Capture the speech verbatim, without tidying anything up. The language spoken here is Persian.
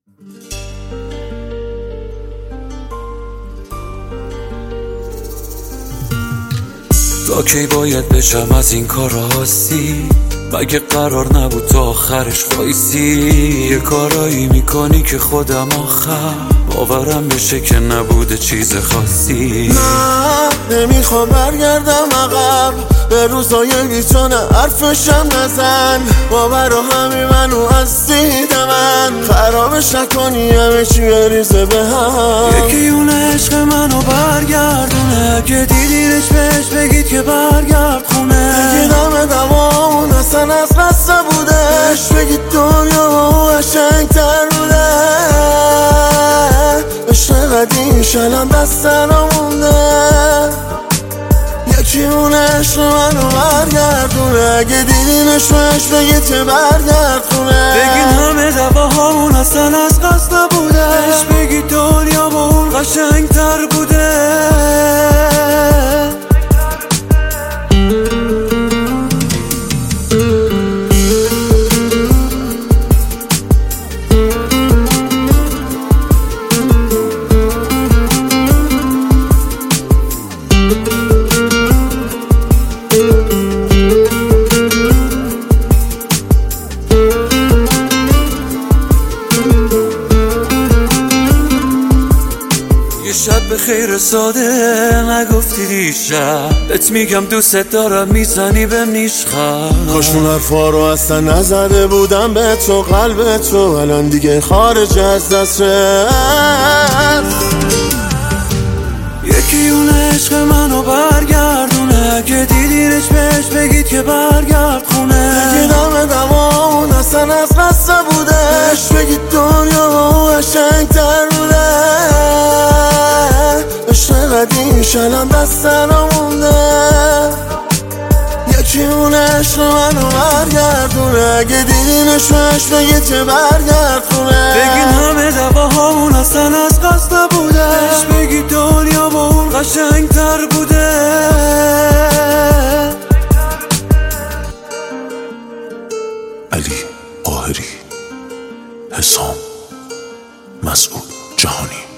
تا کی باید بشم از این کار راستی؟ مگه قرار نبود تا آخرش وایسی؟ یه کارایی میکنی که خودم آخر باورم بشه که نبوده چیز خاصی. نه نمیخوام برگردم عقب به روزای بیچونه، حرفشم نزن باور و همی منو از دید من خرابش نکنی، همه چی بریزه به هم. یکی اون عشق منو برگردونه، که دیدینش بهش بگید که برگرد خونه. بگید همه دوامون اصلا از قصه بوده، بهش بگید دنیا و قشنگ‌تر بوده. عشق قدیمش الان دست نمونده، یکی اون عشق منو برگردونه، اگه دیدینش بهش بگید که برگرد خونه. بگید همه دواهامون اصلا از قصد نبوده، بهش بگید دنیا با اون قشنگ‌تر بوده. شب به خیر ساده نگفتی دیشب، بهت میگم دوست دارم میزنی بهم نیشخم. کاش اون حرفا رو اصلا نزده بودم به تو، قلب تو الان دیگه خارج از دست رفت. یکی اون عشق منو برگردونه، که دیدینش بهش بگید که برگرد خونه. بگید همه دوامون اصلا از قصه بوده، بهش بگید دنیا و قشنگ‌تر بوده. عشق قدیمش الان دست نمونده، یکی اون عشق منو برگردونه، اگه دیدینش بهش بگید که برگرد خونه. بگید همه دواهامون اصلا از قصد نبوده، بهش بگید دنیا با اون قشنگ‌تر بوده. علی قاهری، حسام، مسعود جهانی.